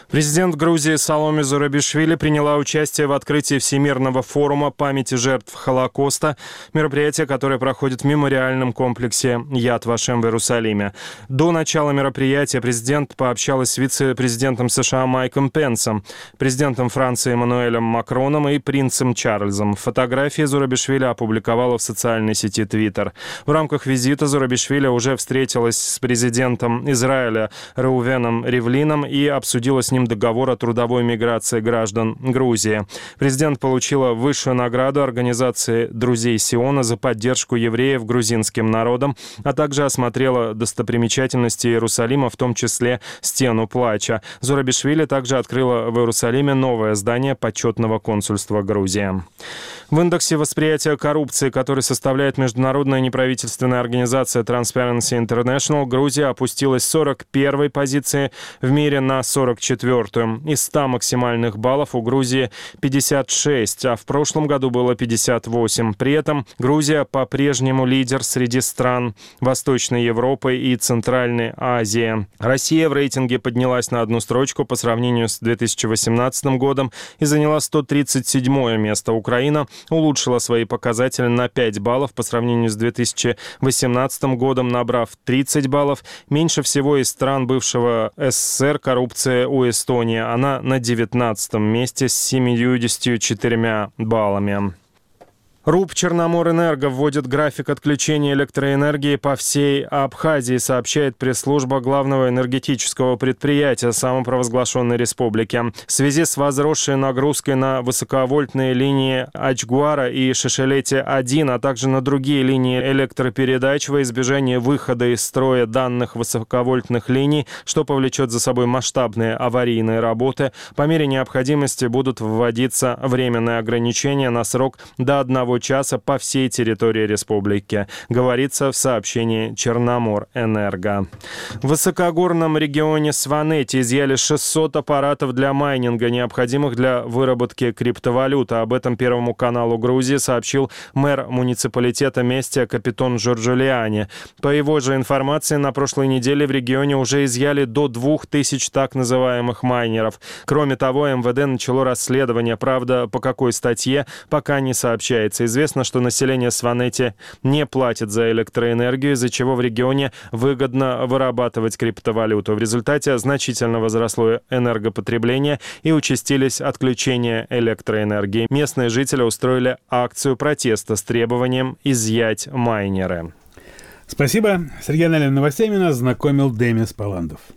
Президент Грузии Саломе Зурабишвили приняла участие в открытии Всемирного форума памяти жертв Холокоста, мероприятие, которое проходит в мемориальном комплексе Яд Вашем в Иерусалиме. До начала мероприятия президент пообщалась с вице-президентом США Майком Пенсом, президентом Франции Эммануэлем Макроном и принцем Чарльзом. Фотографии Зурабишвили опубликовала в социальной сети Twitter. В рамках визита Зурабишвили уже встретилась с президентом Израиля Реувеном Ривлином и обсудила с ним договор о трудовой миграции граждан Грузии. Президент получила высшую награду организации «Друзей Сиона» за поддержку евреев грузинским народом, а также осмотрела достопримечательности Иерусалима, в том числе Стену Плача. Зурабишвили также открыла в Иерусалиме новое здание почетного консульства Грузии. В индексе восприятия коррупции, который составляет международная неправительственная организация Transparency International, Грузия опустилась с 41-й позиции в мире на 44-ю. Из 100 максимальных баллов у Грузии 56, а в прошлом году было 58. При этом Грузия по-прежнему лидер среди стран Восточной Европы и Центральной Азии. Россия в рейтинге поднялась на одну строчку по сравнению с 2018 годом и заняла 137-е место. Украина улучшила свои показатели на 5 баллов по сравнению с 2018 годом, набрав 30 баллов. Меньше всего из стран бывшего СССР коррупция у Эстонии. Она на 19-м месте с 74 баллами. РУП «Черноморэнерго» вводит график отключения электроэнергии по всей Абхазии, сообщает пресс-служба главного энергетического предприятия самопровозглашенной республики. В связи с возросшей нагрузкой на высоковольтные линии Ачгуара и Шешелете-1, а также на другие линии электропередач во избежание выхода из строя данных высоковольтных линий, что повлечет за собой масштабные аварийные работы, по мере необходимости будут вводиться временные ограничения на срок до 1 часа по всей территории республики, говорится в сообщении Черноморэнерго. В высокогорном регионе Сванети изъяли 600 аппаратов для майнинга, необходимых для выработки криптовалюты. Об этом Первому каналу Грузии сообщил мэр муниципалитета Местия Капитон Джорджулиани. По его же информации, на прошлой неделе в регионе уже изъяли до 2000 так называемых майнеров. Кроме того, МВД начало расследование. Правда, по какой статье, пока не сообщается. Известно, что население Сванети не платит за электроэнергию, из-за чего в регионе выгодно вырабатывать криптовалюту. В результате значительно возросло энергопотребление и участились отключения электроэнергии. Местные жители устроили акцию протеста с требованием изъять майнеры. Спасибо. С региональными новостями нас знакомил Демис Паландов.